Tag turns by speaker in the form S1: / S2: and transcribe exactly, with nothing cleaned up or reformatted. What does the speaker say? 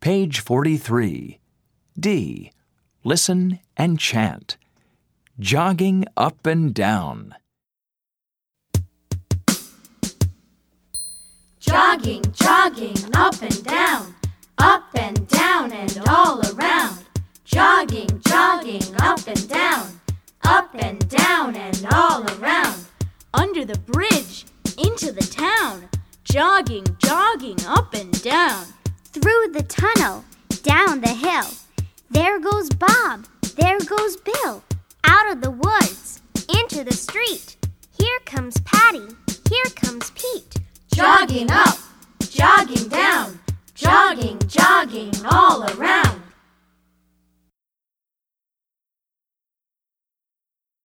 S1: Page forty-three. D. Listen and chant. Jogging up and down.
S2: Jogging, jogging, up and down, up and down and all around. Jogging, jogging, up and down, up and down and all around.
S3: Under the bridge, into the town, jogging, jogging, up and down.
S4: Through the tunnel, down the hill, there goes Bob, there goes Bill. Out of the woods, into the street, here comes Patty, here comes Pete.
S2: Jogging up, jogging down, jogging, jogging all around.